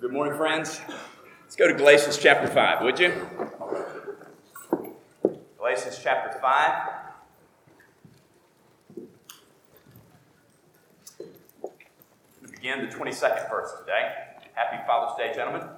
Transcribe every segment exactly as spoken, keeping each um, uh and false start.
Good morning, friends. Let's go to Galatians chapter five, would you? Galatians chapter five. We begin the twenty-second verse today. Happy Father's Day, gentlemen.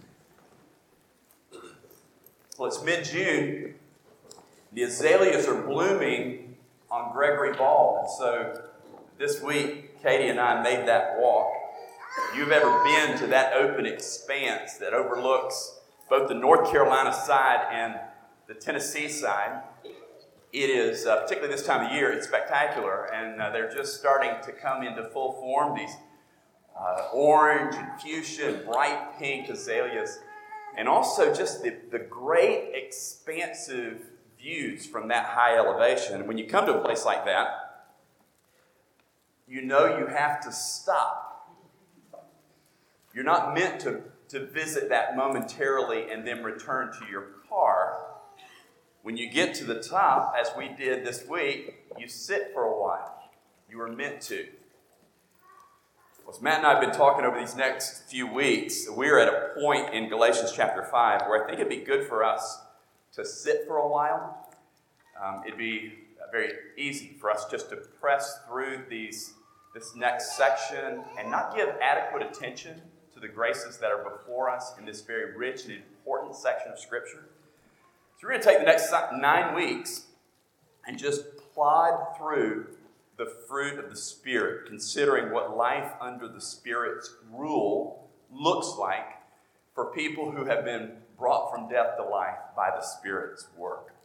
Well, it's mid-June. The azaleas are blooming on Gregory Ball, and so this week, Katie and I made that walk. If you've ever been to that open expanse that overlooks both the North Carolina side and the Tennessee side, it is, uh, particularly this time of year, it's spectacular, and uh, they're just starting to come into full form, these uh, orange and fuchsia and bright pink azaleas, and also just the, the great expansive views from that high elevation. And when you come to a place like that, you know you have to stop. You're not meant to, to visit that momentarily and then return to your car. When you get to the top, as we did this week, you sit for a while. You were meant to. Well, as Matt and I have been talking over these next few weeks, we're at a point in Galatians chapter five where I think it'd be good for us to sit for a while. Um, it'd be very easy for us just to press through these this next section and not give adequate attention to the graces that are before us in this very rich and important section of Scripture. So we're going to take the next nine weeks and just plod through the fruit of the Spirit, considering what life under the Spirit's rule looks like for people who have been brought from death to life by the Spirit's work.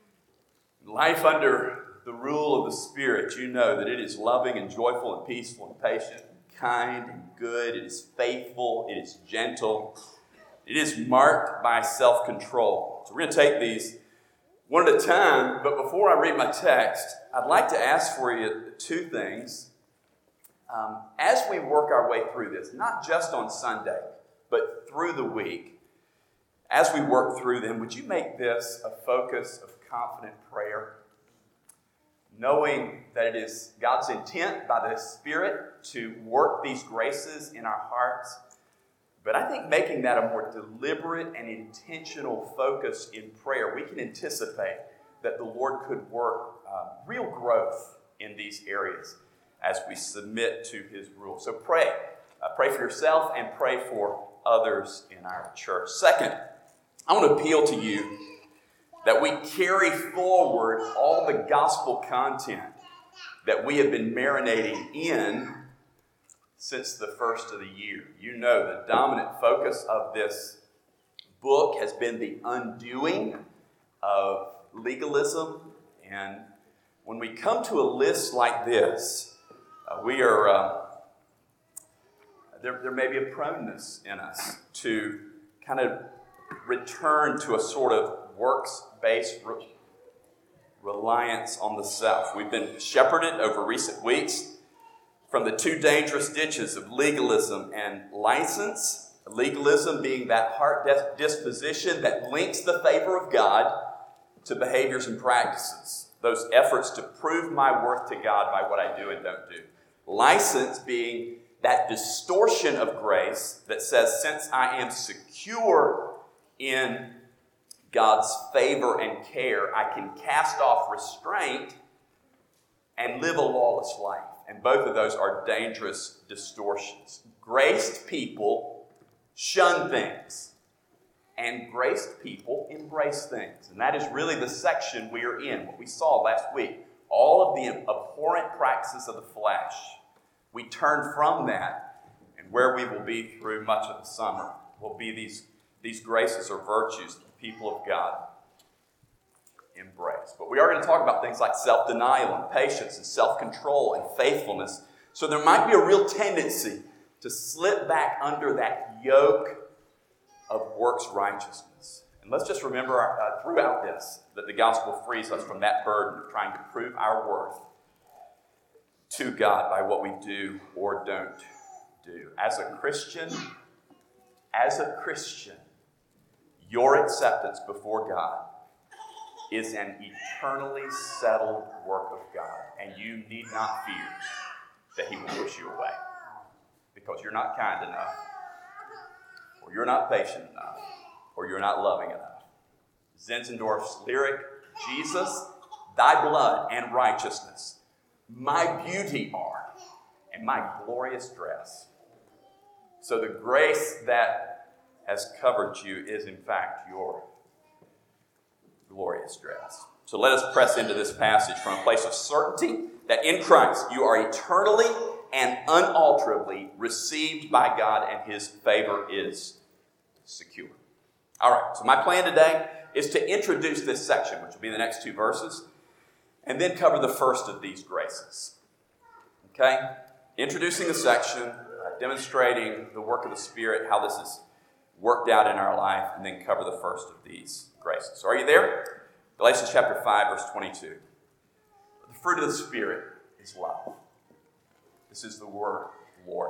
Life under the rule of the Spirit, you know that it is loving and joyful and peaceful and patient, kind and good. It is faithful. It is gentle. It is marked by self-control. So we're going to take these one at a time, but before I read my text, I'd like to ask for you two things. Um, as we work our way through this, not just on Sunday, but through the week, as we work through them, would you make this a focus of confident prayer? Knowing that it is God's intent by the Spirit to work these graces in our hearts, but I think making that a more deliberate and intentional focus in prayer, we can anticipate that the Lord could work uh, real growth in these areas as we submit to His rule. So pray. Uh, pray for yourself and pray for others in our church. Second, I want to appeal to you that we carry forward all the gospel content that we have been marinating in since the first of the year. You know the dominant focus of this book has been the undoing of legalism. And when we come to a list like this, uh, we are, uh, there, there may be a proneness in us to kind of return to a sort of works-based re- reliance on the self. We've been shepherded over recent weeks from the two dangerous ditches of legalism and license. Legalism being that heart disposition that links the favor of God to behaviors and practices. Those efforts to prove my worth to God by what I do and don't do. License being that distortion of grace that says, since I am secure in God's favor and care, I can cast off restraint and live a lawless life. And both of those are dangerous distortions. Graced people shun things, and graced people embrace things. And that is really the section we are in, what we saw last week. All of the abhorrent practices of the flesh. We turn from that, and where we will be through much of the summer will be these, these graces or virtues that the people of God embrace. But we are going to talk about things like self-denial and patience and self-control and faithfulness. So there might be a real tendency to slip back under that yoke of works righteousness. And let's just remember uh, throughout this that the gospel frees us from that burden of trying to prove our worth to God by what we do or don't do. As a Christian, as a Christian, your acceptance before God is an eternally settled work of God, and you need not fear that He will push you away, because you're not kind enough you're not patient enough, or you're not loving enough. Zinzendorf's lyric, Jesus, thy blood and righteousness, my beauty are, and my glorious dress. So the grace that has covered you is in fact your glorious dress. So let us press into this passage from a place of certainty that in Christ you are eternally and unalterably received by God, and his favor is secure. All right, so my plan today is to introduce this section, which will be the next two verses, and then cover the first of these graces. Okay? Introducing the section, uh, demonstrating the work of the Spirit, how this is worked out in our life, and then cover the first of these graces. So are you there? Galatians chapter five, verse twenty-two. The fruit of the Spirit is love. This is the word of the Lord.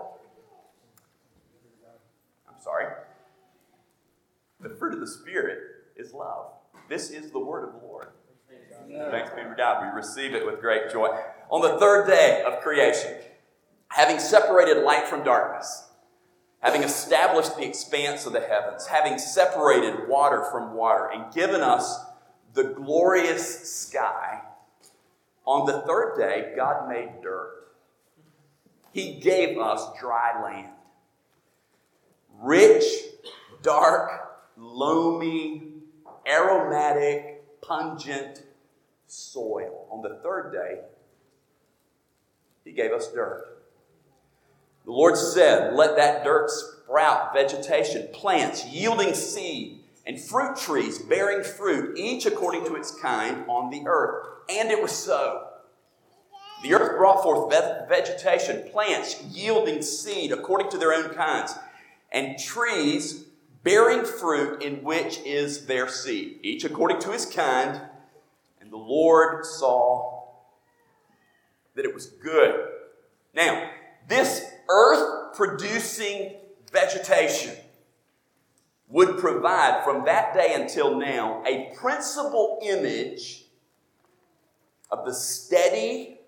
I'm sorry. The fruit of the Spirit is love. This is the word of the Lord. Amen. Thanks be to God. We receive it with great joy. On the third day of creation, having separated light from darkness, having established the expanse of the heavens, having separated water from water, and given us the glorious sky, on the third day, God made dirt. He gave us dry land. Rich, dark, loamy, aromatic, pungent soil. On the third day, he gave us dirt. The Lord said, let that dirt sprout vegetation, plants yielding seed, and fruit trees bearing fruit, each according to its kind on the earth. And it was so. The earth brought forth vegetation, plants yielding seed according to their own kinds, and trees bearing fruit in which is their seed, each according to his kind. And the Lord saw that it was good. Now, this earth-producing vegetation would provide from that day until now a principal image of the steady,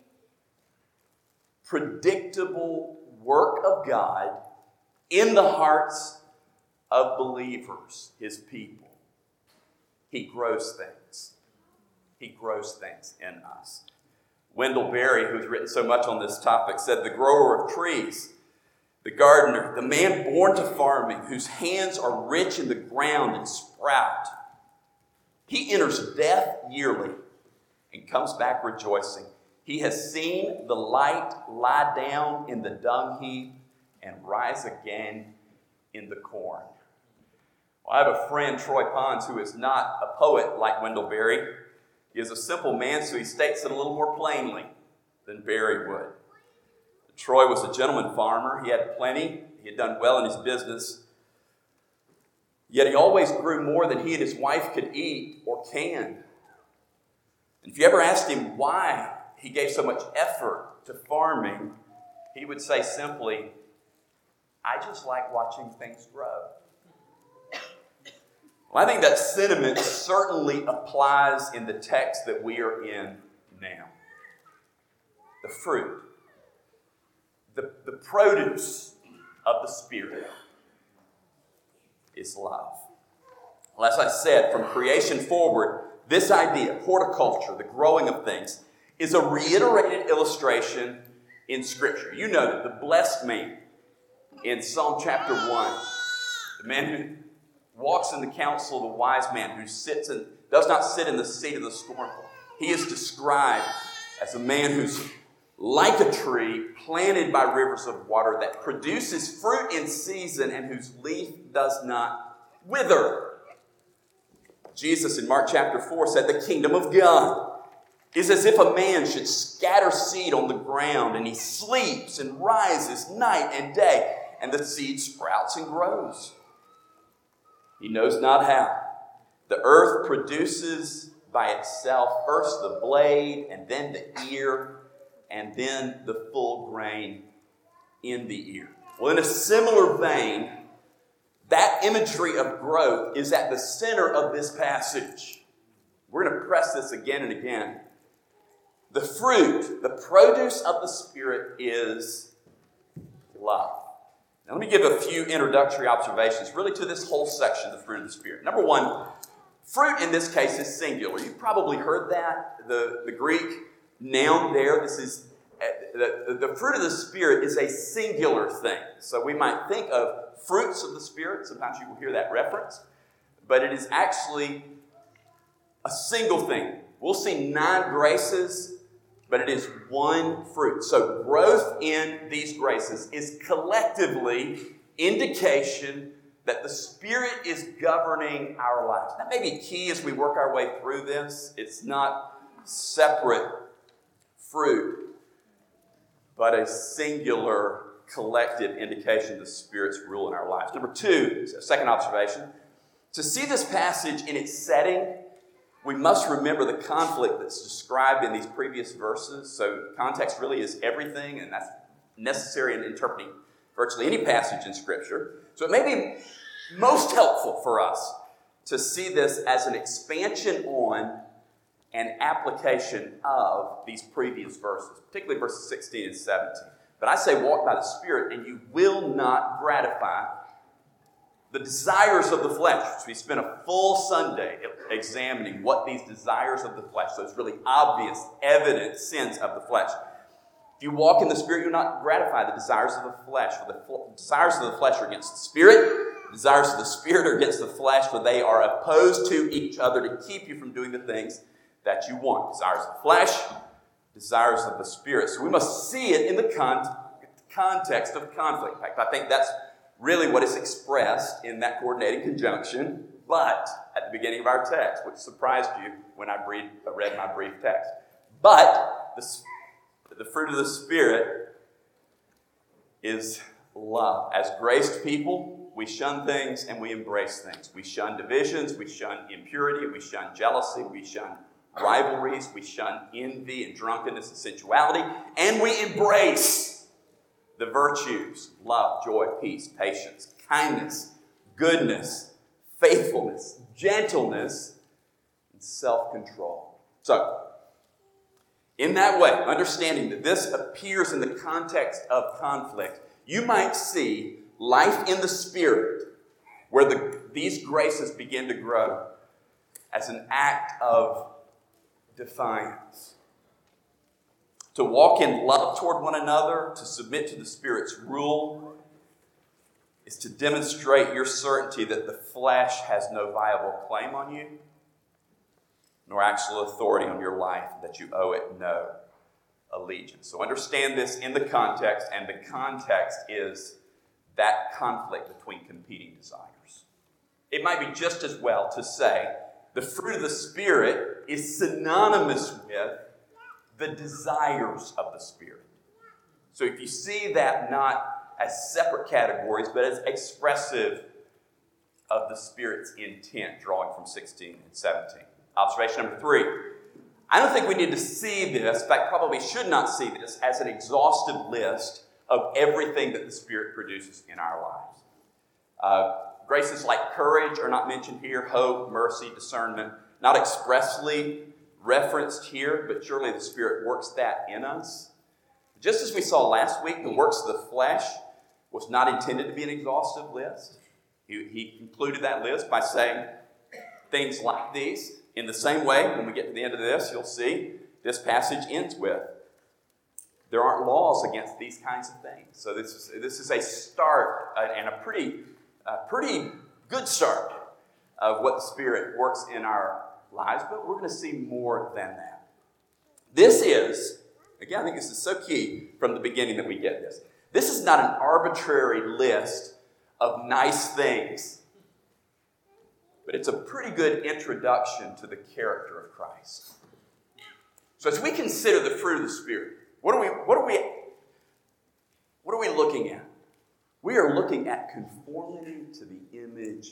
predictable work of God in the hearts of believers, his people. He grows things. He grows things in us. Wendell Berry, who's written so much on this topic, said the grower of trees, the gardener, the man born to farming, whose hands are rich in the ground and sprout, he enters death yearly and comes back rejoicing. He has seen the light lie down in the dung heap and rise again in the corn. Well, I have a friend, Troy Pons, who is not a poet like Wendell Berry. He is a simple man, so he states it a little more plainly than Berry would. Troy was a gentleman farmer. He had plenty. He had done well in his business. Yet he always grew more than he and his wife could eat or can. And if you ever asked him why he gave so much effort to farming, he would say simply, I just like watching things grow. Well, I think that sentiment certainly applies in the text that we are in now. The fruit. The, the produce of the Spirit is love. Well, as I said, from creation forward, this idea, horticulture, the growing of things, is a reiterated illustration in Scripture. You know that the blessed man in Psalm chapter one, the man who walks in the counsel of the wise man, who sits and does not sit in the seat of the scornful, he is described as a man who's like a tree planted by rivers of water that produces fruit in season and whose leaf does not wither. Jesus in Mark chapter four said, the kingdom of God is as if a man should scatter seed on the ground, and he sleeps and rises night and day, and the seed sprouts and grows. He knows not how. The earth produces by itself first the blade, and then the ear, and then the full grain in the ear. Well, in a similar vein, that imagery of growth is at the center of this passage. We're going to press this again and again. The fruit, the produce of the Spirit is love. Now, let me give a few introductory observations really to this whole section, the fruit of the Spirit. Number one, fruit in this case is singular. You've probably heard that. The, the Greek noun there, this is the, the fruit of the Spirit is a singular thing. So we might think of fruits of the Spirit. Sometimes you will hear that reference. But it is actually a single thing. We'll see nine graces, but it is one fruit. So growth in these graces is collectively indication that the Spirit is governing our lives. That may be key as we work our way through this. It's not separate fruit, but a singular collective indication of the Spirit's rule in our lives. Number two, second observation, to see this passage in its setting, we must remember the conflict that's described in these previous verses. So context really is everything, and that's necessary in interpreting virtually any passage in Scripture. So it may be most helpful for us to see this as an expansion on and application of these previous verses, particularly verses sixteen and seventeen. But I say walk by the Spirit, and you will not gratify the desires of the flesh. We spent a full Sunday examining what these desires of the flesh, those really obvious, evident sins of the flesh. If you walk in the Spirit, you'll not gratify the desires of the flesh. For the desires of the flesh are against the Spirit. The desires of the Spirit are against the flesh, for they are opposed to each other to keep you from doing the things that you want. Desires of the flesh, desires of the Spirit. So we must see it in the con- context of conflict. In fact, I think that's really what is expressed in that coordinating conjunction, but at the beginning of our text, which surprised you when I read my brief text. But the, the fruit of the Spirit is love. As graced people, we shun things and we embrace things. We shun divisions, we shun impurity, we shun jealousy, we shun rivalries, we shun envy and drunkenness and sensuality, and we embrace the virtues: love, joy, peace, patience, kindness, goodness, faithfulness, gentleness, and self-control. So, in that way, understanding that this appears in the context of conflict, you might see life in the Spirit, where the, these graces begin to grow, as an act of defiance. To walk in love toward one another, to submit to the Spirit's rule, is to demonstrate your certainty that the flesh has no viable claim on you, nor actual authority on your life, that you owe it no allegiance. So understand this in the context, and the context is that conflict between competing desires. It might be just as well to say the fruit of the Spirit is synonymous with the desires of the Spirit. So if you see that not as separate categories, but as expressive of the Spirit's intent, drawing from sixteen and seventeen. Observation number three. I don't think we need to see this, in fact, probably should not see this, as an exhaustive list of everything that the Spirit produces in our lives. Uh, graces like courage are not mentioned here, hope, mercy, discernment, not expressly referenced here, but surely the Spirit works that in us. Just as we saw last week, the works of the flesh was not intended to be an exhaustive list. He, he concluded that list by saying things like these. In the same way, when we get to the end of this, you'll see this passage ends with, there aren't laws against these kinds of things. So this is, this is a start, uh, and a pretty, uh, pretty good start of what the Spirit works in our lives, but we're going to see more than that. This is, again, I think this is so key from the beginning that we get this. This is not an arbitrary list of nice things, but it's a pretty good introduction to the character of Christ. So as we consider the fruit of the Spirit, what are we, what are we, what are we looking at? We are looking at conformity to the image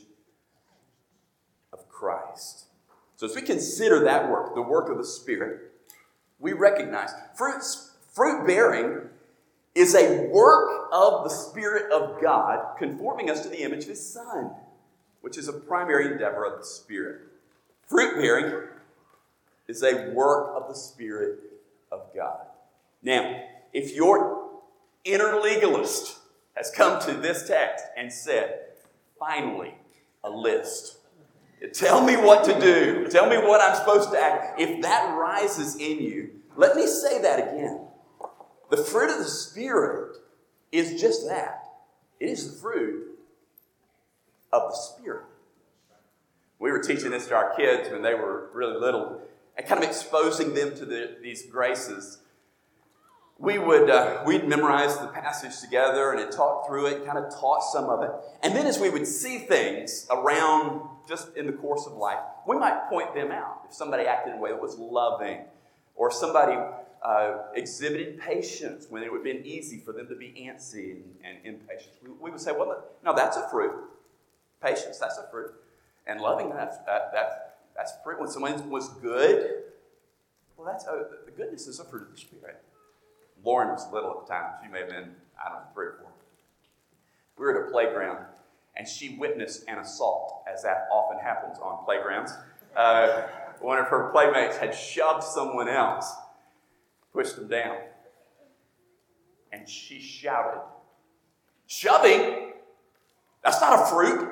of Christ. So as we consider that work, the work of the Spirit, we recognize fruits, fruit bearing is a work of the Spirit of God conforming us to the image of His Son, which is a primary endeavor of the Spirit. Fruit bearing is a work of the Spirit of God. Now, if your inner legalist, has come to this text and said, finally, a list. Tell me what to do. Tell me what I'm supposed to act. If that rises in you, let me say that again. The fruit of the Spirit is just that. It is the fruit of the Spirit. We were teaching this to our kids when they were really little and kind of exposing them to the, these graces. We would, uh, we'd memorize the passage together and had talked through it, kind of taught some of it. And then as we would see things around just in the course of life, we might point them out. If somebody acted in a way that was loving, or somebody uh, exhibited patience when it would have been easy for them to be antsy and, and impatient, we, we would say, well, no, that's a fruit. Patience, that's a fruit. And loving, that's, that, that, that's a fruit. When someone was good, well, that's a, the goodness is a fruit of the Spirit. Lauren was little at the time. She may have been, I don't know, three or four. We were at a playground, and she witnessed an assault, as that often happens on playgrounds. Uh, one of her playmates had shoved someone else, pushed them down, and she shouted, "Shoving? That's not a fruit."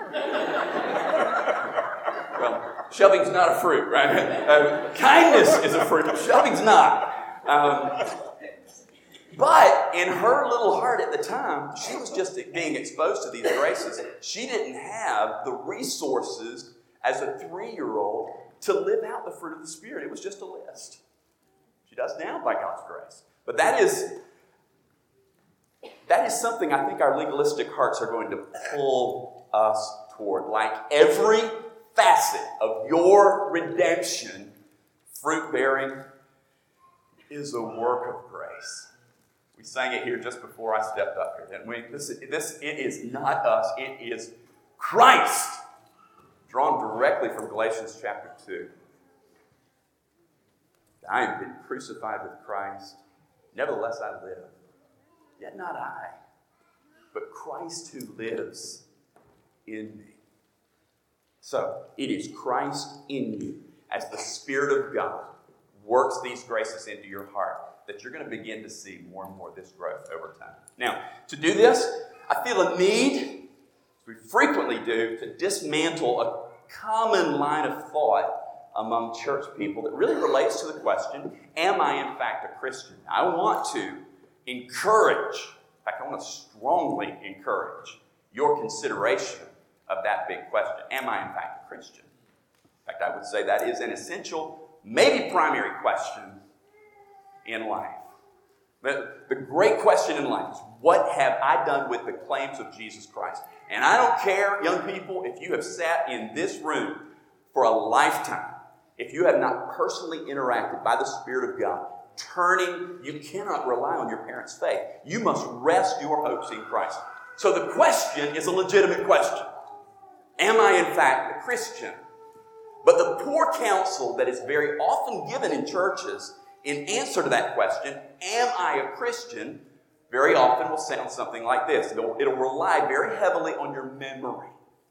Well, shoving's not a fruit, right? Uh, kindness is a fruit, shoving's not. Um, But in her little heart at the time, she was just being exposed to these graces. She didn't have the resources as a three-year-old to live out the fruit of the Spirit. It was just a list. She does now by God's grace. But that is, that is something I think our legalistic hearts are going to pull us toward. Like every facet of your redemption, fruit-bearing is a work of grace. We sang it here just before I stepped up here, didn't we? This, this, it is not us. It is Christ, drawn directly from Galatians chapter two. I have been crucified with Christ. Nevertheless I live. Yet not I, but Christ who lives in me. So, it is Christ in you, as the Spirit of God works these graces into your heart, that you're going to begin to see more and more of this growth over time. Now, to do this, I feel a need, as we frequently do, to dismantle a common line of thought among church people that really relates to the question, am I in fact a Christian? I want to encourage, in fact, I want to strongly encourage your consideration of that big question. Am I in fact a Christian? In fact, I would say that is an essential, maybe primary question in life. The, the great question in life is, what have I done with the claims of Jesus Christ? And I don't care, young people, if you have sat in this room for a lifetime, if you have not personally interacted by the Spirit of God, turning, you cannot rely on your parents' faith. You must rest your hopes in Christ. So the question is a legitimate question. Am I in fact a Christian? But the poor counsel that is very often given in churches in answer to that question, am I a Christian, very often will sound something like this. It'll, it'll rely very heavily on your memory.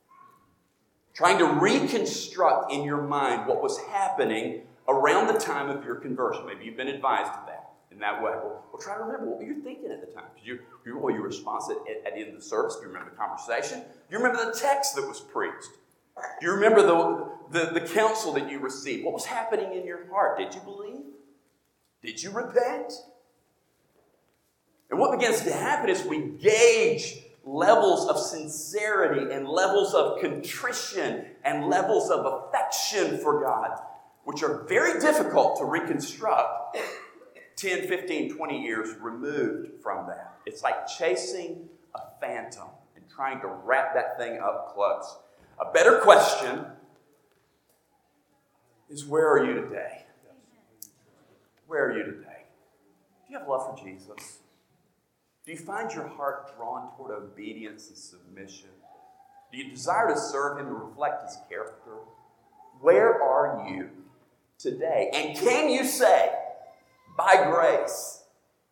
Trying to reconstruct in your mind what was happening around the time of your conversion. Maybe you've been advised of that in that way. Well, well try to remember, what were you thinking at the time? Did you, you, well, your response at, at the end of the service? Do you remember the conversation? Do you remember the text that was preached? Do you remember the, the, the counsel that you received? What was happening in your heart? Did you believe? Did you repent? And what begins to happen is we gauge levels of sincerity and levels of contrition and levels of affection for God, which are very difficult to reconstruct ten, fifteen, twenty years removed from that. It's like chasing a phantom and trying to wrap that thing up close. A better question is, where are you today? Where are you today? Do you have love for Jesus? Do you find your heart drawn toward obedience and submission? Do you desire to serve Him and reflect His character? Where are you today? And can you say, by grace,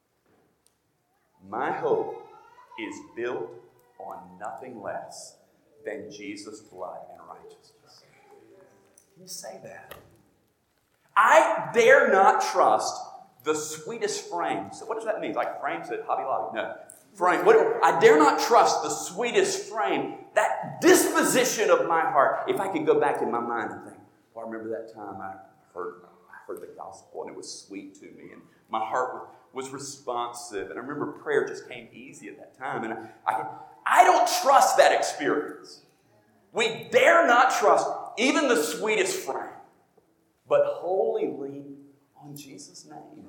my hope is built on nothing less than Jesus' blood and righteousness? Can you say that? I dare not trust the sweetest frames. So what does that mean? Like frames at Hobby Lobby? No. frame. What, I dare not trust the sweetest frame. That disposition of my heart. If I could go back in my mind and think, well, I remember that time I heard, I heard the gospel and it was sweet to me. And my heart was responsive. And I remember prayer just came easy at that time. And I, I, I don't trust that experience. We dare not trust even the sweetest frame, but wholly lean on Jesus' name.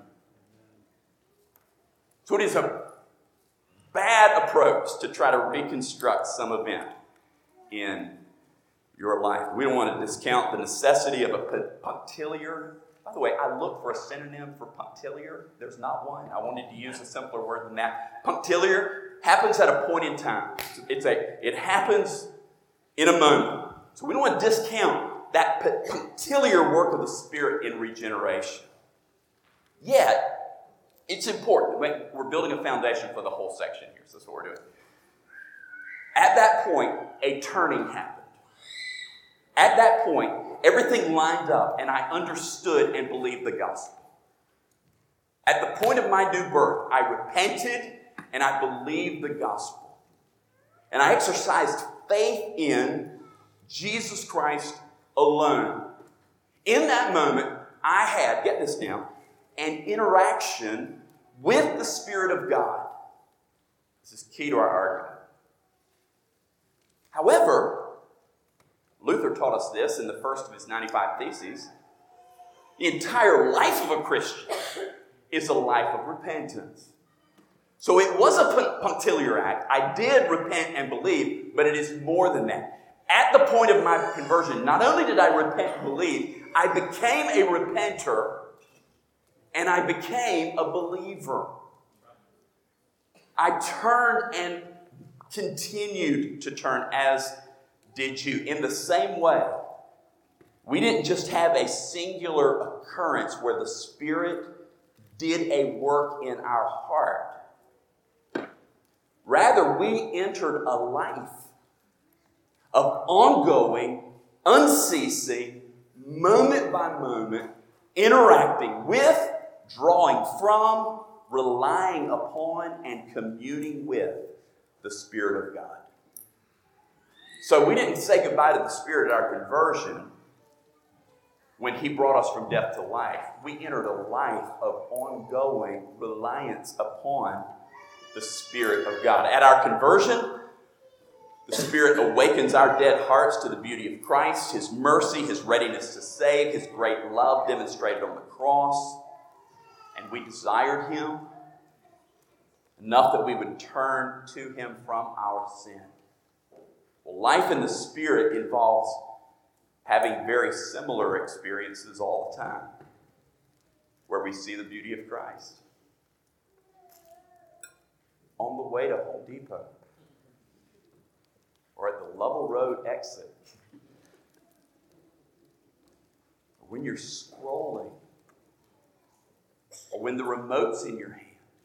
So it is a bad approach to try to reconstruct some event in your life. We don't want to discount the necessity of a punctiliar. By the way, I looked for a synonym for punctiliar. There's not one. I wanted to use a simpler word than that. Punctiliar happens at a point in time. It's a, it happens in a moment. So we don't want to discount that punctiliar work of the Spirit in regeneration. Yet, it's important. We're building a foundation for the whole section here, so that's what we're doing. At that point, a turning happened. At that point, everything lined up, and I understood and believed the gospel. At the point of my new birth, I repented, and I believed the gospel. And I exercised faith in Jesus Christ alone. In that moment, I had, get this now, an interaction with the Spirit of God. This is key to our argument. However, Luther taught us this in the first of his ninety-five Theses. The entire life of a Christian is a life of repentance. So it was a punctiliar act. I did repent and believe, but it is more than that. At the point of my conversion, not only did I repent and believe, I became a repenter and I became a believer. I turned and continued to turn, as did you. In the same way, we didn't just have a singular occurrence where the Spirit did a work in our heart. Rather, we entered a life of ongoing, unceasing, moment by moment, interacting with, drawing from, relying upon, and communing with the Spirit of God. So we didn't say goodbye to the Spirit at our conversion when He brought us from death to life. We entered a life of ongoing reliance upon the Spirit of God. At our conversion, the Spirit awakens our dead hearts to the beauty of Christ, His mercy, His readiness to save, His great love demonstrated on the cross. And we desired Him enough that we would turn to Him from our sin. Well, life in the Spirit involves having very similar experiences all the time, where we see the beauty of Christ. On the way to Home Depot, or at the Lovell Road exit, or when you're scrolling, or when the remote's in your hand.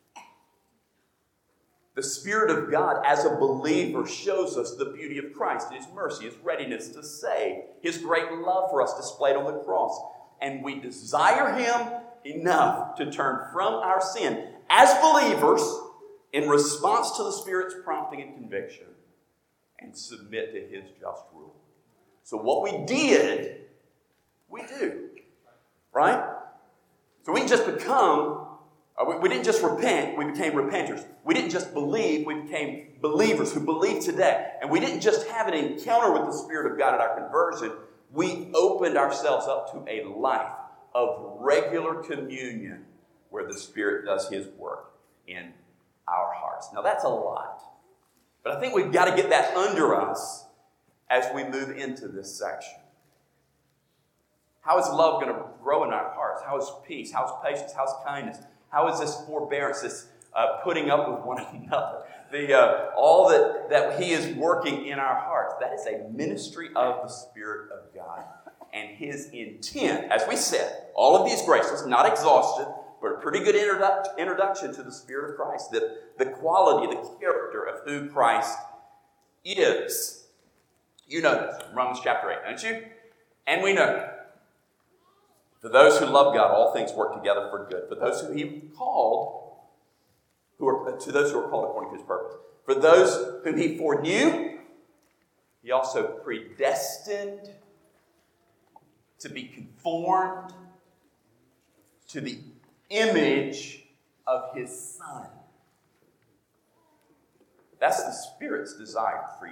The Spirit of God, as a believer, shows us the beauty of Christ, His mercy, His readiness to save, His great love for us displayed on the cross. And we desire Him enough to turn from our sin as believers in response to the Spirit's prompting and conviction and submit to His just rule. So what we did, we do. Right? So we didn't just become, uh, we, we didn't just repent, we became repenters. We didn't just believe, we became believers who believe today. And we didn't just have an encounter with the Spirit of God at our conversion. We opened ourselves up to a life of regular communion where the Spirit does His work in our hearts. Now that's a lot. But I think we've got to get that under us as we move into this section. How is love going to grow in our hearts? How is peace? How is patience? How is kindness? How is this forbearance, this uh, putting up with one another? The, uh, all that, that He is working in our hearts. That is a ministry of the Spirit of God. And His intent, as we said, all of these graces, not exhaustive, but a pretty good introdu- introduction to the Spirit of Christ. The, the quality, the character of who Christ is. You know this, Romans chapter eight, don't you? And we know, for those who love God, all things work together for good. For those who He called, who are to those who are called according to his purpose. For those whom he foreknew, he also predestined to be conformed to the image of his Son. That's the Spirit's desire for you.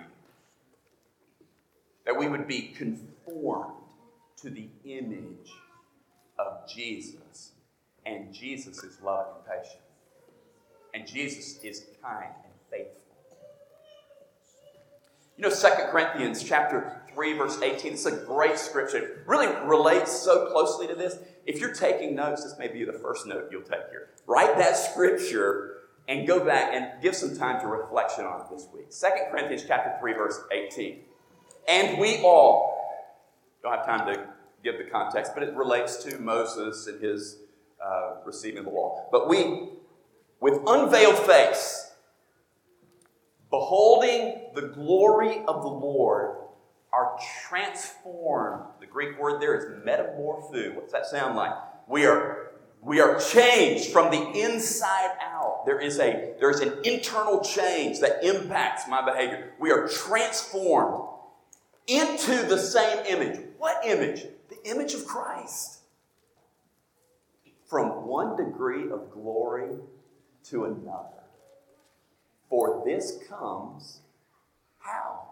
That we would be conformed to the image of Jesus. And Jesus is love and patient. And Jesus is kind and faithful. You know, Second Corinthians chapter three, verse eighteen, this is a great scripture. It really relates so closely to this. If you're taking notes, this may be the first note you'll take here. Write that scripture and go back and give some time to reflection on it this week. Second Corinthians chapter three, verse eighteen. And we all, don't have time to give the context, but it relates to Moses and his uh, receiving the law. But we, with unveiled face, beholding the glory of the Lord, are transformed. The Greek word there is metamorpho. What's that sound like? We are, we are changed from the inside out. There is a, there is an internal change that impacts my behavior. We are transformed into the same image. What image? The image of Christ. From one degree of glory to another. For this comes how?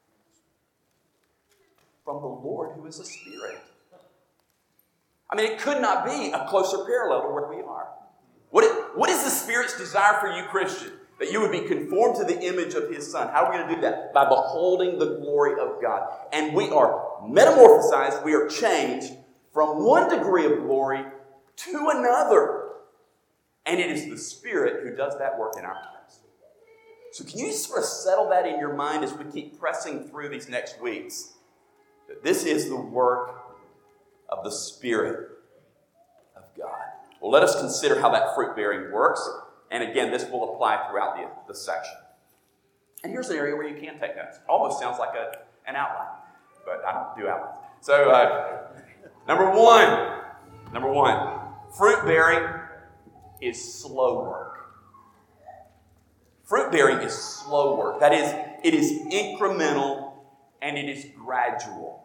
From the Lord who is a Spirit. I mean, it could not be a closer parallel to where we are. What is, what is the Spirit's desire for you, Christian? That you would be conformed to the image of his Son. How are we going to do that? By beholding the glory of God. And we are metamorphosized, we are changed from one degree of glory to another. And it is the Spirit who does that work in our lives. So can you sort of settle that in your mind as we keep pressing through these next weeks? That this is the work of the Spirit of God. Well, let us consider how that fruit bearing works. And again, this will apply throughout the, the section. And here's an area where you can take notes. Almost sounds like a, an outline, but I don't do outlines. So, uh, number one, number one, fruit bearing is slow work. Fruit bearing is slow work. That is, it is incremental and it is gradual.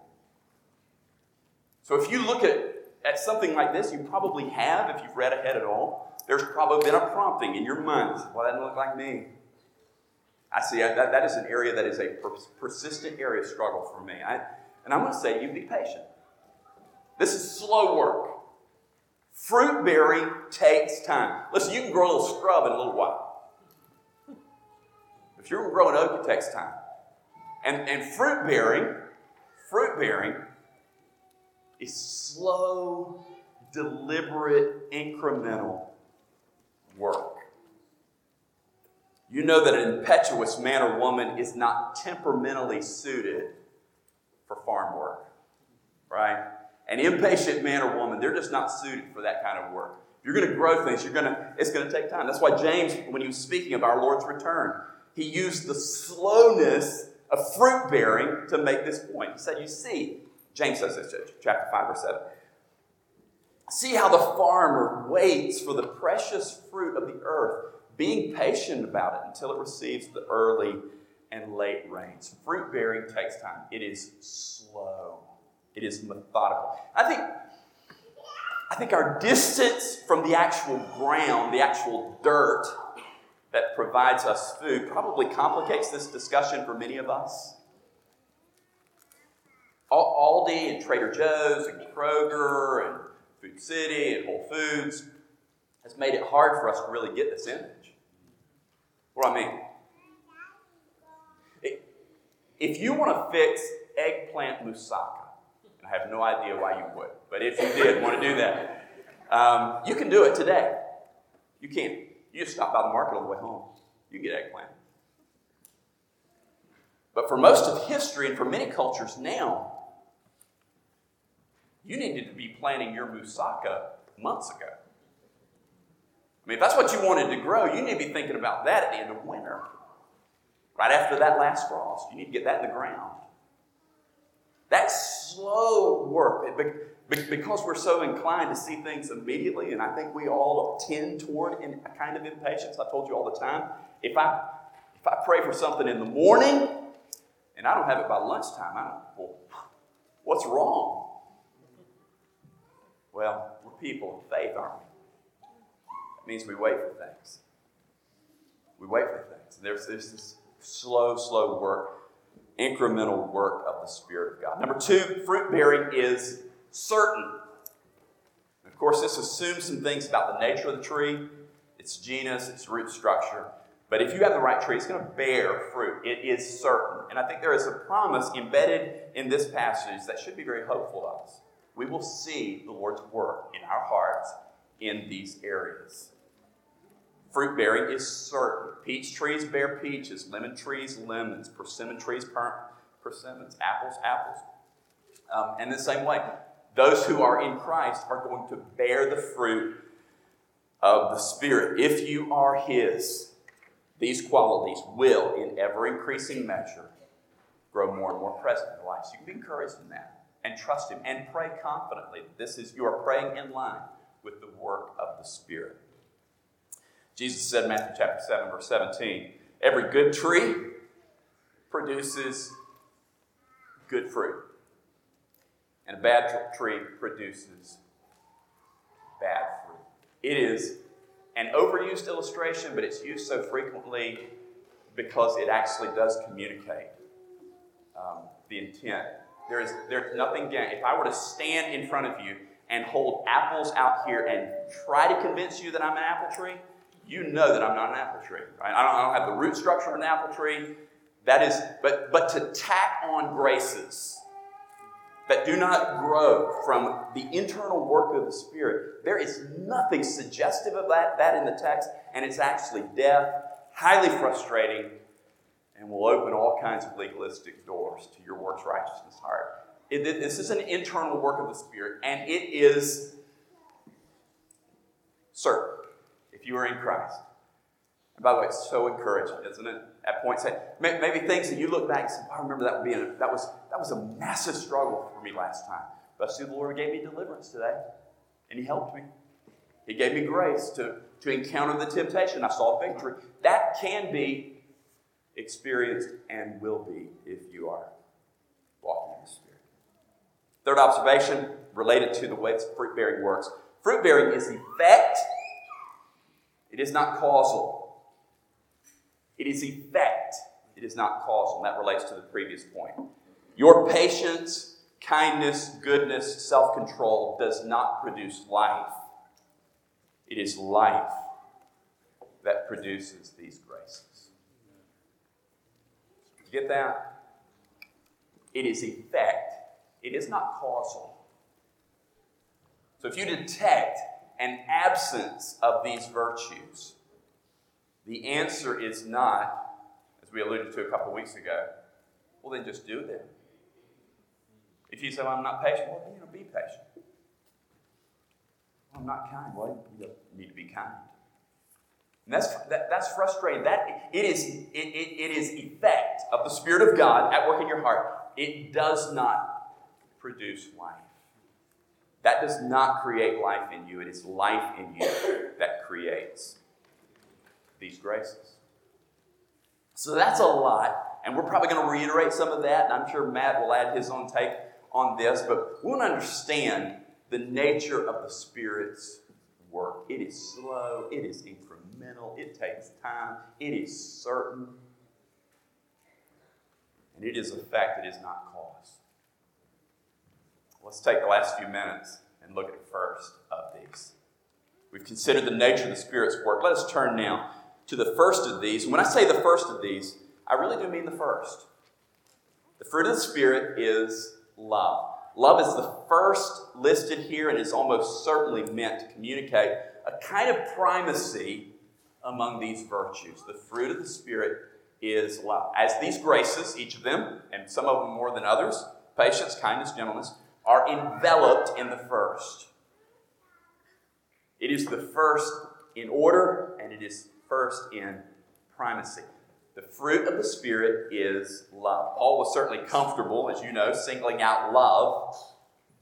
So if you look at, at something like this, you probably have, if you've read ahead at all, there's probably been a prompting in your mind. Well, that doesn't look like me. I see that, that is an area that is a pers- persistent area of struggle for me. I, and I'm going to say, you be patient. This is slow work. Fruit bearing takes time. Listen, you can grow a little scrub in a little while. If you're going to grow an oak, it takes time. And, and fruit bearing, fruit bearing is slow, deliberate, incremental work. You know that an impetuous man or woman is not temperamentally suited for farm work, right? An impatient man or woman, they're just not suited for that kind of work. If you're going to grow things, you're going to, it's going to take time. That's why James, when he was speaking of our Lord's return, he used the slowness of fruit bearing to make this point. He said, you see, James says this, chapter five, verse seven. See how the farmer waits for the precious fruit of the earth, being patient about it until it receives the early and late rains. Fruit bearing takes time. It is slow. It is methodical. I think, I think our distance from the actual ground, the actual dirt that provides us food, probably complicates this discussion for many of us. Aldi and Trader Joe's and Kroger and Food City and Whole Foods has made it hard for us to really get this image. What do I mean? If you want to fix eggplant moussaka, and I have no idea why you would, but if you did want to do that, um, you can do it today. You can. You just stop by the market on the way home. You can get eggplant. But for most of history and for many cultures now, you needed to be planting your moussaka months ago. I mean, if that's what you wanted to grow, you need to be thinking about that at the end of winter. Right after that last frost, you need to get that in the ground. That's slow work. because we're so inclined to see things immediately, and I think we all tend toward in a kind of impatience. I told you all the time, if I if I pray for something in the morning and I don't have it by lunchtime, I don't, well, what's wrong? Well, we're people of faith, aren't we? That means we wait for things. We wait for things. There's, there's this slow, slow work, incremental work of the Spirit of God. Number two, fruit bearing is certain. Of course, this assumes some things about the nature of the tree, its genus, its root structure. But if you have the right tree, it's going to bear fruit. It is certain. And I think there is a promise embedded in this passage that should be very hopeful to us. We will see the Lord's work in our hearts in these areas. Fruit bearing is certain. Peach trees bear peaches, lemon trees, lemons, persimmon trees, per- persimmons, apples, apples. Um, and the same way, those who are in Christ are going to bear the fruit of the Spirit. If you are His, these qualities will, in ever-increasing measure, grow more and more present in your life. So you can be encouraged in that and trust Him and pray confidently. This is, you are praying in line with the work of the Spirit. Jesus said in Matthew chapter seven, verse seventeen, every good tree produces good fruit, and a bad tree produces bad fruit. It is an overused illustration, but it's used so frequently because it actually does communicate um, the intent. There is there's nothing gained. If I were to stand in front of you and hold apples out here and try to convince you that I'm an apple tree, you know that I'm not an apple tree, right? I don't, I don't have the root structure of an apple tree. That is, but but to tack on graces that do not grow from the internal work of the Spirit, there is nothing suggestive of that, that in the text, and it's actually death, highly frustrating, and will open all kinds of legalistic doors to your works righteousness heart. It, it, this is an internal work of the Spirit, and it is certain if you are in Christ. And by the way, it's so encouraging, isn't it? At points, maybe things that you look back and say, I remember that being a, that was that was a massive struggle for me last time. But I see the Lord gave me deliverance today, and He helped me. He gave me grace to, to encounter the temptation. I saw victory. That can be experienced and will be if you are walking in the Spirit. Third observation related to the way fruit bearing works. Fruit bearing is effect. It is not causal. It is effect. It is not causal. And that relates to the previous point. Your patience, kindness, goodness, self-control does not produce life. It is life that produces these graces. Did you get that? It is effect. It is not causal. So if you detect an absence of these virtues, the answer is not, as we alluded to a couple of weeks ago, well, then just do them. If you say, well, I'm not patient, well, then, you know, be patient. Well, I'm not kind. Well, you need to be kind. And that's that, that's frustrating. That it is it, it, it is effect of the Spirit of God at work in your heart. It does not produce life. That does not create life in you. It is life in you that creates these graces. So that's a lot, and we're probably going to reiterate some of that, and I'm sure Matt will add his own take on this, but we want to understand the nature of the Spirit's work. It is slow, it is incremental, it takes time, it is certain, and it is effect, it is not cause. Let's take the last few minutes and look at the first of these. We've considered the nature of the Spirit's work. Let us turn now to the first of these. And when I say the first of these, I really do mean the first. The fruit of the Spirit is love. Love is the first listed here and is almost certainly meant to communicate a kind of primacy among these virtues. The fruit of the Spirit is love. As these graces, each of them, and some of them more than others, patience, kindness, gentleness, are enveloped in the first. It is the first in order, and it is first in primacy. The fruit of the Spirit is love. Paul was certainly comfortable, as you know, singling out love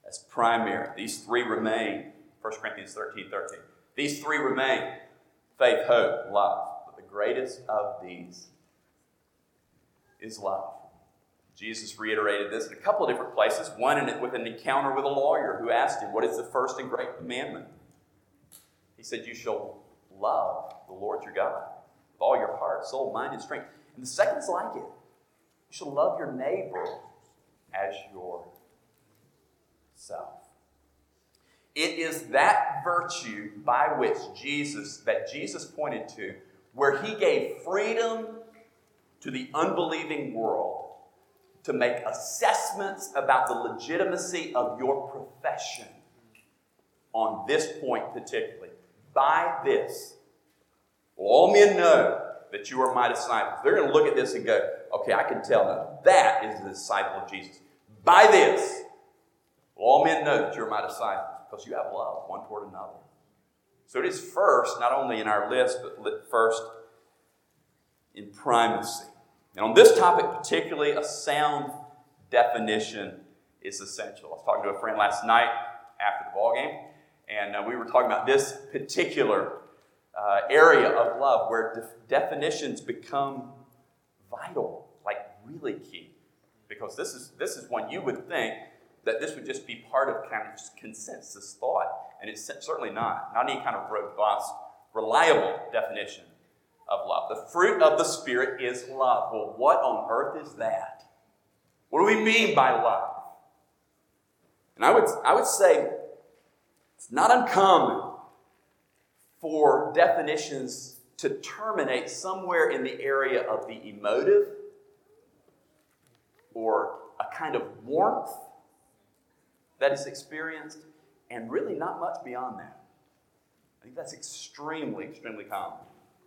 as primary. These three remain. First Corinthians thirteen, thirteen. These three remain. Faith, hope, love. But the greatest of these is love. Jesus reiterated this in a couple of different places. One in it with an encounter with a lawyer who asked him, what is the first and great commandment? He said, you shall love the Lord your God with all your heart, soul, mind, and strength. And the second is like it. You shall love your neighbor as yourself. It is that virtue by which Jesus, that Jesus pointed to, where he gave freedom to the unbelieving world to make assessments about the legitimacy of your profession on this point particularly. By this, will all men know that you are my disciples. They're going to look at this and go, okay, I can tell now. That is the disciple of Jesus. By this, will all men know that you are my disciples, because you have love one toward another. So it is first, not only in our list, but first in primacy. And on this topic particularly, a sound definition is essential. I was talking to a friend last night after the ball game, and uh, we were talking about this particular uh, area of love where def- definitions become vital, like really key. Because this is this is one you would think that this would just be part of kind of consensus thought, and it's certainly not. Not any kind of robust, reliable definition of love. The fruit of the Spirit is love. Well, what on earth is that? What do we mean by love? And I would, I would say it's not uncommon for definitions to terminate somewhere in the area of the emotive or a kind of warmth that is experienced, and really not much beyond that. I think that's extremely, extremely common.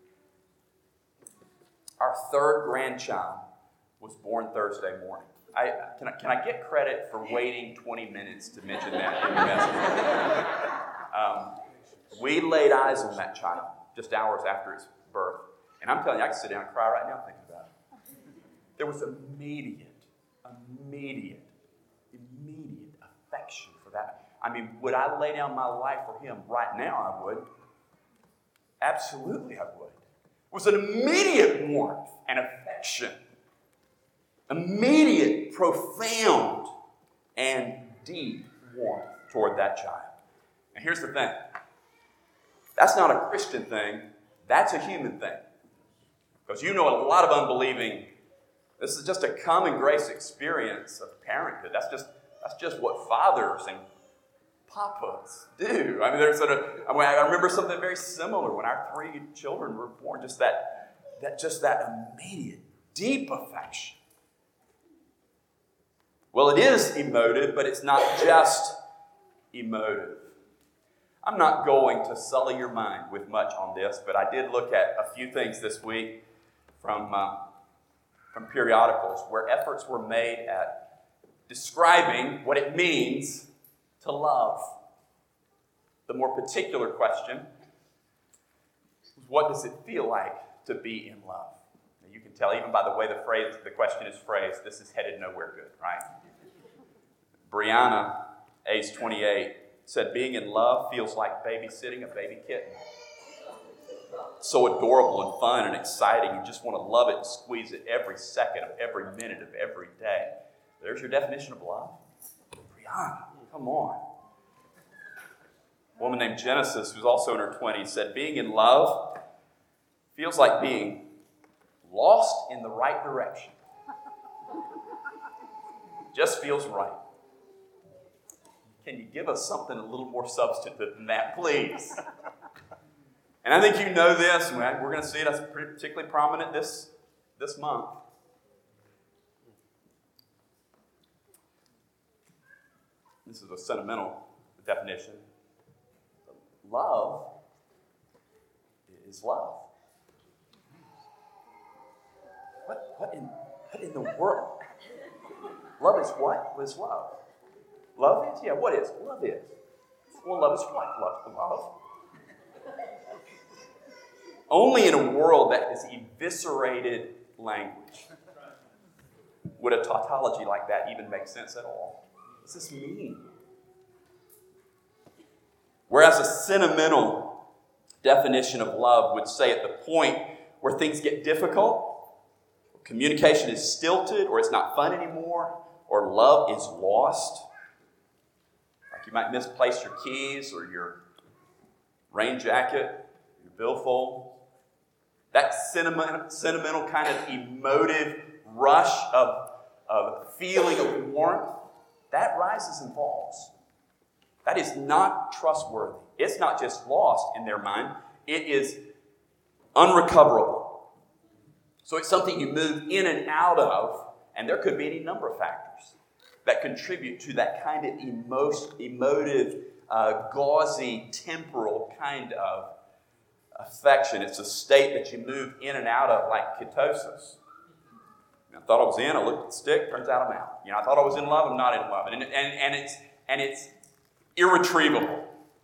Our third grandchild was born Thursday morning. I, can, I, can I get credit for waiting twenty minutes to mention that in the message? Um, we laid eyes on that child just hours after its birth. And I'm telling you, I can sit down and cry right now thinking about it. There was immediate, immediate, immediate affection for that. I mean, would I lay down my life for him right now? I would. Absolutely, I would. It was an immediate warmth and affection. Immediate, profound, and deep warmth toward that child. And here's the thing. That's not a Christian thing. That's a human thing. Because you know a lot of unbelieving, this is just a common grace experience of parenthood. That's just, that's just what fathers and papas do. I mean, there's sort of, I, mean, I remember something very similar when our three children were born. Just that, that, just that immediate, deep affection. Well, it is emotive, but it's not just emotive. I'm not going to sully your mind with much on this, but I did look at a few things this week from, uh, from periodicals where efforts were made at describing what it means to love. The more particular question is, what does it feel like to be in love? Now, you can tell even by the way the phrase, the question is phrased, this is headed nowhere good, right? Brianna, age twenty-eight, said being in love feels like babysitting a baby kitten. So adorable and fun and exciting. You just want to love it and squeeze it every second of every minute of every day. There's your definition of love. Brianna, come on. A woman named Genesis, who's also in her twenties, said being in love feels like being lost in the right direction. Just feels right. Can you give us something a little more substantive than that, please? And I think you know this, and we're going to see it as particularly prominent this, this month. This is a sentimental definition. Love is love. What, what, in, what in the world? Love is what? What is love? Love is? Yeah, what is? Love is. Well, love is what? Love, love. Only in a world that has eviscerated language would a tautology like that even make sense at all. What does this mean? Whereas a sentimental definition of love would say at the point where things get difficult, communication is stilted, or it's not fun anymore, or love is lost. Like you might misplace your keys or your rain jacket, your billfold. That sentiment, sentimental kind of emotive rush of, of feeling of warmth, that rises and falls. That is not trustworthy. It's not just lost in their mind. It is unrecoverable. So it's something you move in and out of, and there could be any number of factors that contribute to that kind of emo- emotive, uh, gauzy, temporal kind of affection. It's a state that you move in and out of like ketosis. I thought I was in, I looked at the stick, turns out I'm out. You know, I thought I was in love, I'm not in love. And, and, and, it's, and it's irretrievable.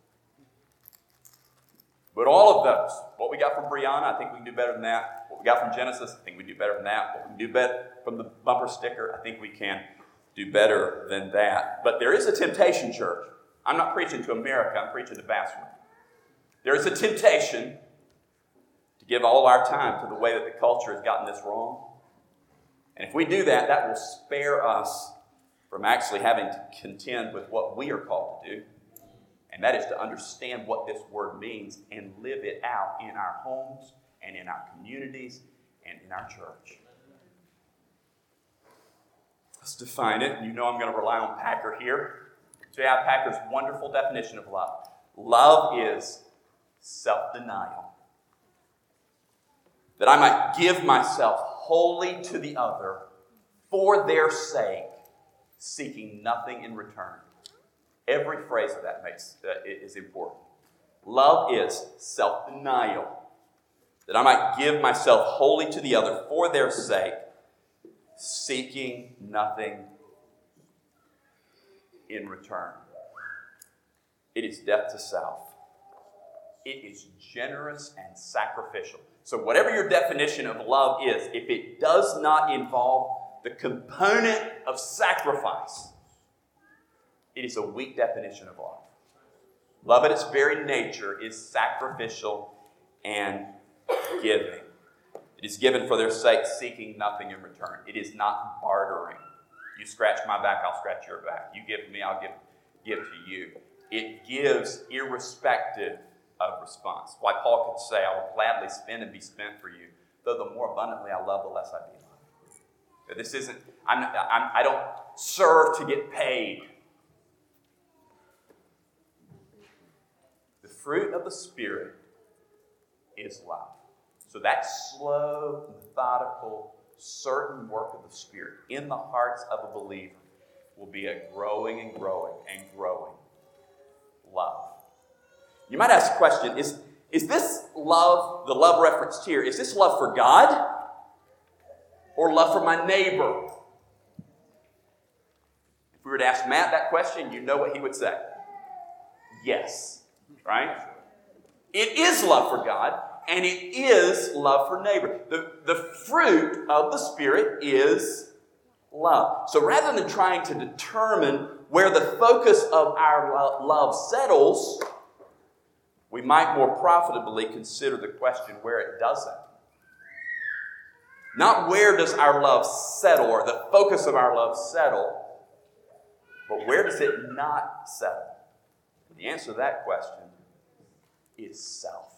But all of those, what we got from Brianna, I think we can do better than that. What we got from Genesis, I think we can do better than that. What we can do better from the bumper sticker, I think we can do better than that. But there is a temptation, church. I'm not preaching to America, I'm preaching to Vassar. There is a temptation to give all our time to the way that the culture has gotten this wrong. And if we do that, that will spare us from actually having to contend with what we are called to do. And that is to understand what this word means and live it out in our homes and in our communities and in our church. Let's define it. You know I'm going to rely on Packer here. J I Packer's wonderful definition of love. Love is self-denial. That I might give myself wholly to the other for their sake, seeking nothing in return. Every phrase of that makes uh, is important. Love is self-denial. That I might give myself wholly to the other for their sake, seeking nothing in return. It is death to self. It is generous and sacrificial. So whatever your definition of love is, if it does not involve the component of sacrifice, it is a weak definition of love. Love at its very nature is sacrificial and giving. It is given for their sake, seeking nothing in return. It is not bartering. You scratch my back, I'll scratch your back. You give to me, I'll give, give to you. It gives irrespective of response. Why Paul could say, I will gladly spend and be spent for you, though the more abundantly I love, the less I be loved. This isn't, I'm, I'm, I don't serve to get paid. The fruit of the Spirit is love. So that slow, methodical, certain work of the Spirit in the hearts of a believer will be a growing and growing and growing love. You might ask the question, is, is this love, the love referenced here, is this love for God or love for my neighbor? If we were to ask Matt that question, you know what he would say. Yes, right? It is love for God, and it is love for neighbor. The, the fruit of the Spirit is love. So rather than trying to determine where the focus of our love settles, we might more profitably consider the question where it doesn't. Not where does our love settle, or the focus of our love settle, but where does it not settle? The answer to that question is self.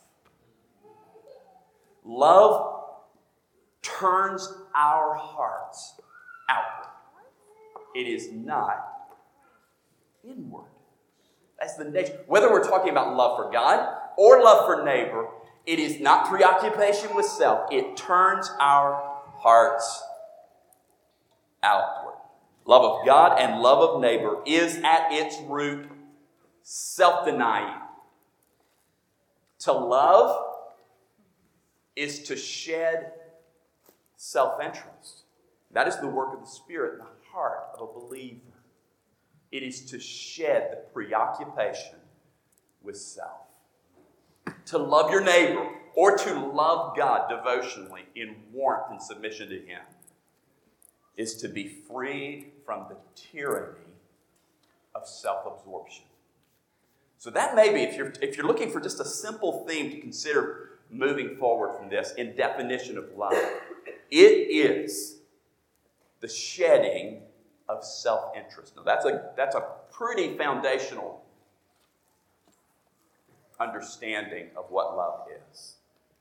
Love turns our hearts outward. It is not inward. That's the nature. Whether we're talking about love for God or love for neighbor, it is not preoccupation with self. It turns our hearts outward. Love of God and love of neighbor is at its root self-denying. To love is to shed self-interest. That is the work of the Spirit in the heart of a believer. It is to shed the preoccupation with self. To love your neighbor or to love God devotionally in warmth and submission to Him is to be freed from the tyranny of self-absorption. So that may be, if you're, if you're looking for just a simple theme to consider moving forward from this in definition of love, it is the shedding of self-interest. Now that's a, that's a pretty foundational understanding of what love is.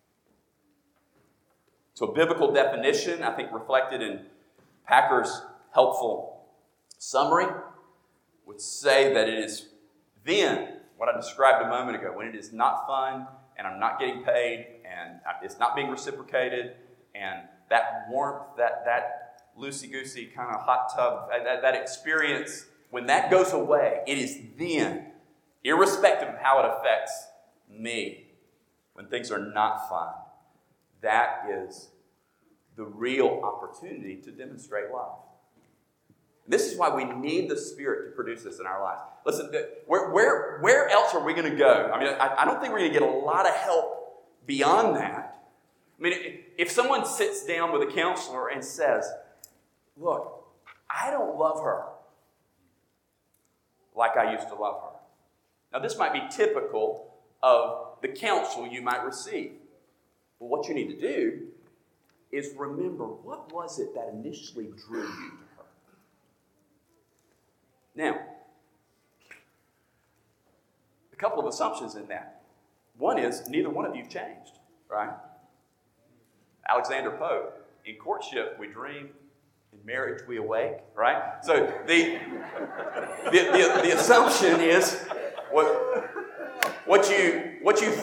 So a biblical definition, I think reflected in Packer's helpful summary, would say that it is then, what I described a moment ago, when it is not fun and I'm not getting paid and it's not being reciprocated and that warmth, that, that loosey-goosey kind of hot tub, that, that experience, when that goes away, it is then, irrespective of how it affects me, when things are not fun, that is the real opportunity to demonstrate love. This is why we need the Spirit to produce this in our lives. Listen, where, where, where else are we going to go? I mean, I, I don't think we're going to get a lot of help beyond that. I mean, if someone sits down with a counselor and says, look, I don't love her like I used to love her. Now, this might be typical of the counsel you might receive. But what you need to do is remember, what was it that initially drew you to her? Now, a couple of assumptions in that. One is, neither one of you changed, right? Alexander Pope, in courtship we dream, in marriage we awake, right? So the the, the, the assumption is, what, what you what you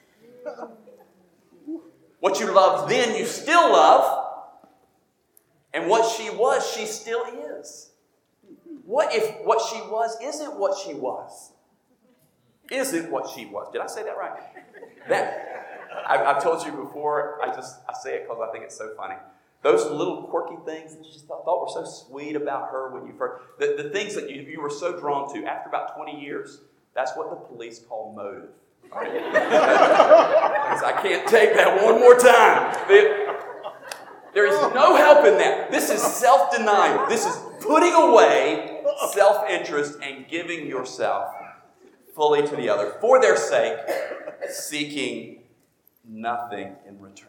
what you loved then you still love, and what she was, she still is. What if what she was isn't what she was? Isn't what she was. Did I say that right? That I've, I've told you before, I just I say it because I think it's so funny. Those little quirky things that you just thought, thought were so sweet about her when you first, the, the things that you, you were so drawn to, after about twenty years, that's what the police call motive. I can't take that one more time. There is no help in that. This is self-denial. This is putting away self-interest and giving yourself fully to the other for their sake, seeking nothing in return.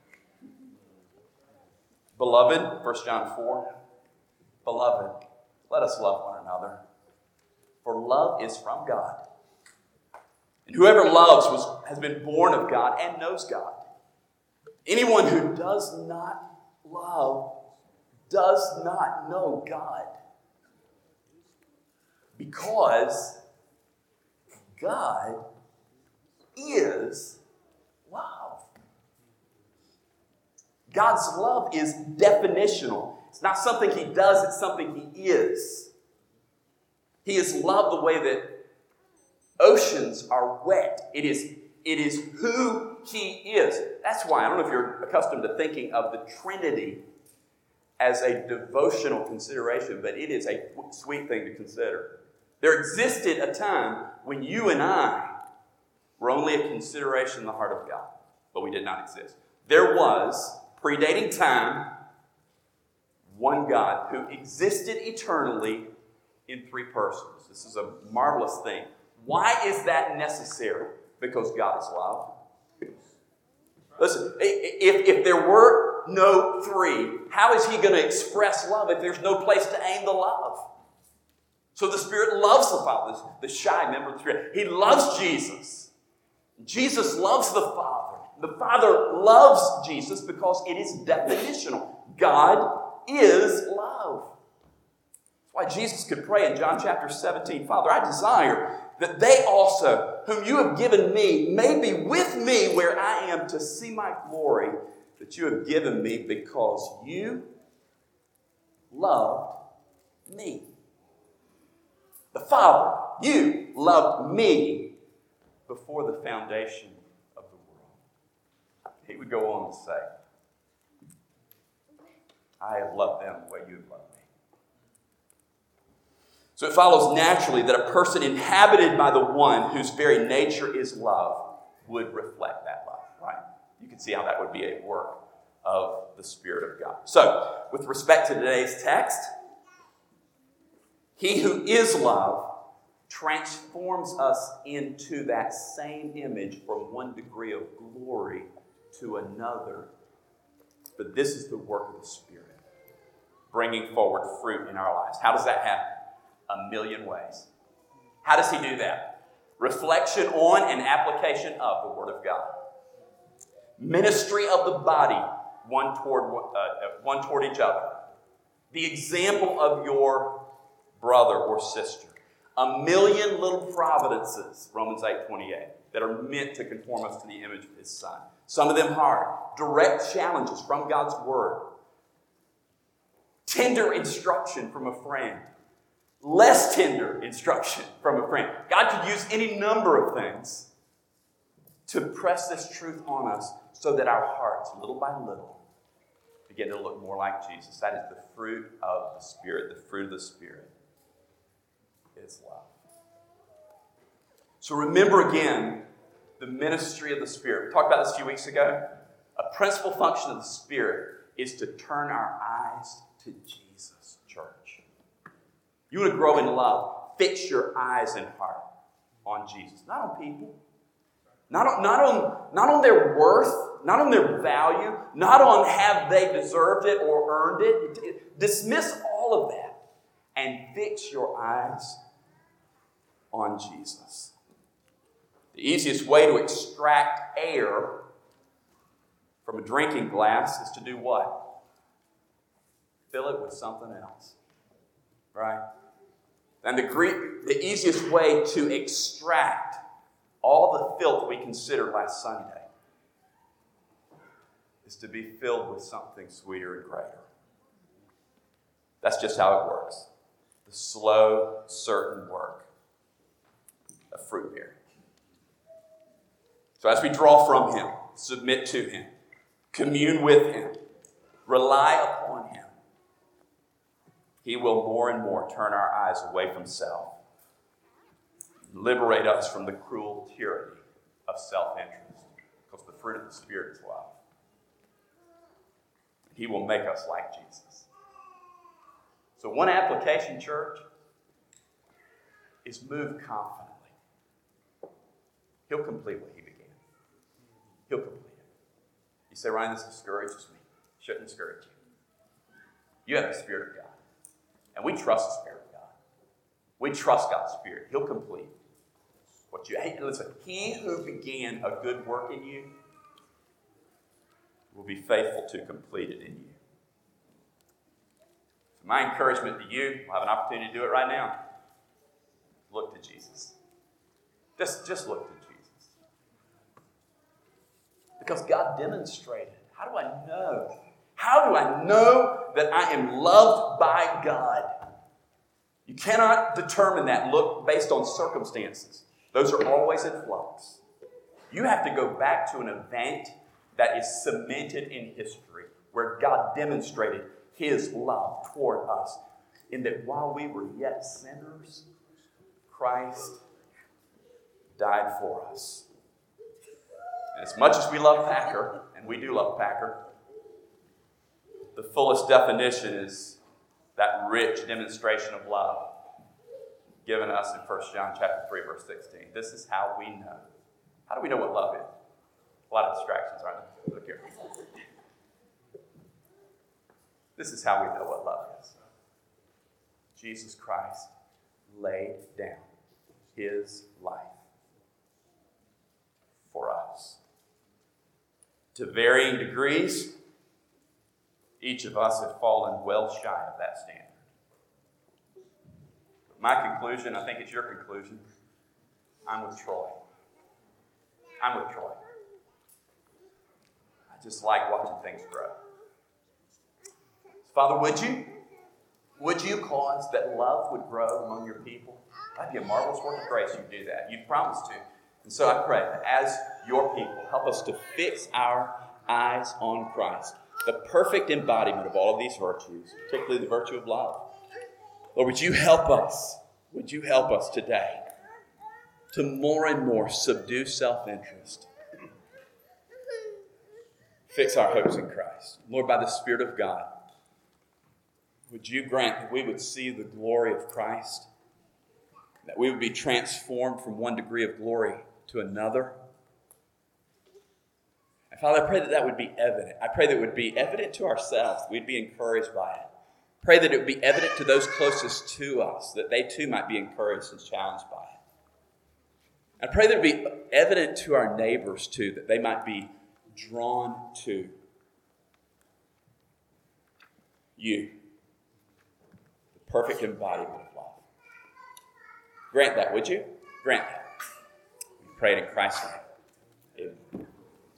Beloved, First John four, beloved, let us love one another, for love is from God. And whoever loves was, has been born of God and knows God. Anyone who does not love does not know God, because God is love. God's love is definitional. It's not something He does, it's something He is. He is love the way that oceans are wet. It is, it is who He is. That's why, I don't know if you're accustomed to thinking of the Trinity as a devotional consideration, but it is a sweet thing to consider. There existed a time when you and I were only a consideration in the heart of God, but we did not exist. There was, predating time, one God who existed eternally in three persons. This is a marvelous thing. Why is that necessary? Because God is love. Listen, if, if there were no three, how is He going to express love if there's no place to aim the love? So the Spirit loves the Father, the shy member of the Spirit. He loves Jesus. Jesus loves the Father. The Father loves Jesus because it is definitional. God is love. That's why Jesus could pray in John chapter seventeen, Father, I desire that they also, whom you have given me, may be with me where I am to see my glory that you have given me because you loved me. The Father, you loved me before the foundation of the world. He would go on to say, I have loved them the way you have loved me. So it follows naturally that a person inhabited by the one whose very nature is love would reflect that love, right? You can see how that would be a work of the Spirit of God. So, with respect to today's text, He who is love transforms us into that same image from one degree of glory to another. But this is the work of the Spirit, bringing forward fruit in our lives. How does that happen? A million ways. How does he do that? Reflection on and application of the Word of God. Ministry of the body, one toward, uh, one toward each other. The example of your brother or sister. A million little providences, Romans eight twenty-eight, that are meant to conform us to the image of His Son. Some of them hard. Direct challenges from God's Word. Tender instruction from a friend. Less tender instruction from a friend. God could use any number of things to press this truth on us so that our hearts, little by little, begin to look more like Jesus. That is the fruit of the Spirit. The fruit of the Spirit is love. So remember again the ministry of the Spirit. We talked about this a few weeks ago. A principal function of the Spirit is to turn our eyes to Jesus, church. You want to grow in love, fix your eyes and heart on Jesus, not on people. Not on, not on, not on their worth, not on their value, not on have they deserved it or earned it. Dismiss all of that and fix your eyes on Jesus. The easiest way to extract air from a drinking glass is to do what? Fill it with something else. Right? And the, Greek, the easiest way to extract all the filth we considered last Sunday is to be filled with something sweeter and greater. That's just how it works. The slow, certain work of fruit bearing. So as we draw from Him, submit to Him, commune with Him, rely upon Him, He will more and more turn our eyes away from self, liberate us from the cruel tyranny of self-interest, because the fruit of the Spirit is love. He will make us like Jesus. So one application, church, is move confidently. He'll complete what He began. He'll complete it. You say, Ryan, this discourages me. Shouldn't discourage you. You have the Spirit of God. And we trust the Spirit of God. We trust God's Spirit. He'll complete what you... Hey, listen, He who began a good work in you will be faithful to complete it in you. So my encouragement to you, we'll have an opportunity to do it right now. Look to Jesus. Just, just look to Jesus. Because God demonstrated. How do I know? How do I know that I am loved by God? You cannot determine that look based on circumstances. Those are always in flux. You have to go back to an event that is cemented in history, where God demonstrated His love toward us, in that while we were yet sinners, Christ died for us. And as much as we love Packer, and we do love Packer, the fullest definition is that rich demonstration of love given us in First John chapter three, verse sixteen. This is how we know. How do we know what love is? A lot of distractions, aren't there? Look here. This is how we know what love is. Jesus Christ laid down His life for us. To varying degrees, each of us have fallen well shy of that standard. My conclusion, I think it's your conclusion, I'm with Troy. I'm with Troy. I just like watching things grow. Father, would you? Would you cause that love would grow among your people? That'd be a marvelous work of grace. You do that. You've promised to. And so I pray that as your people, help us to fix our eyes on Christ, the perfect embodiment of all of these virtues, particularly the virtue of love. Lord, would you help us? Would you help us today to more and more subdue self-interest? Fix our hopes in Christ. Lord, by the Spirit of God, would you grant that we would see the glory of Christ that we would be transformed from one degree of glory to another. And Father, I pray that that would be evident. I pray that it would be evident to ourselves. We'd be encouraged by it. Pray that it would be evident to those closest to us, that they too might be encouraged and challenged by it. I pray that it would be evident to our neighbors too, that they might be drawn to you, the perfect embodiment of love. Grant that, would you? Grant that. We pray it in Christ's name. Amen.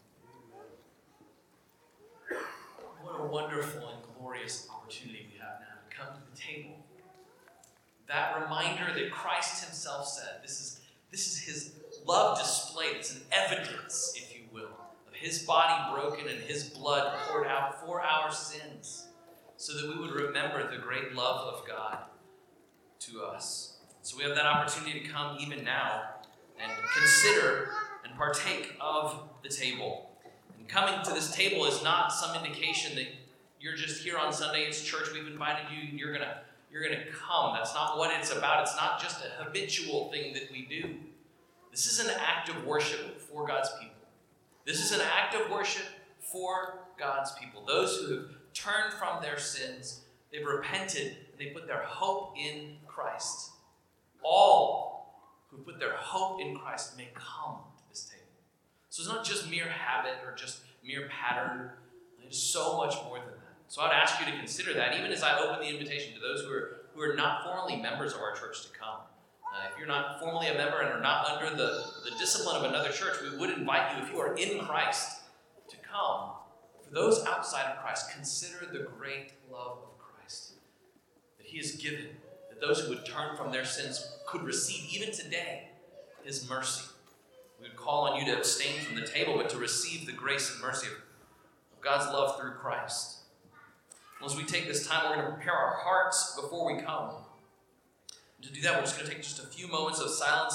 What a wonderful and glorious opportunity we have now to come to the table. That reminder that Christ himself said, this is, this is his love displayed. It's an evidence, if you will, of his body broken and his blood poured out for our sins, so that we would remember the great love of God to us. So we have that opportunity to come even now and consider and partake of the table. And coming to this table is not some indication that you're just here on Sunday, it's church, we've invited you, you're gonna, you're gonna come. That's not what it's about. It's not just a habitual thing that we do. This is an act of worship for God's people. This is an act of worship for God's people. Those who have turned from their sins, they've repented, and they put their hope in Christ. All who put their hope in Christ may come to this table. So it's not just mere habit or just mere pattern. It is so much more than that. So I'd ask you to consider that, even as I open the invitation to those who are who are not formally members of our church to come. Uh, if you're not formally a member and are not under the, the discipline of another church, we would invite you, if you are in Christ, to come. For those outside of Christ, consider the great love of Christ that he has given, that those who would turn from their sins could receive, even today, his mercy. We would call on you to abstain from the table, but to receive the grace and mercy of God's love through Christ. Well, as we take this time, we're going to prepare our hearts before we come. And to do that, we're just going to take just a few moments of silence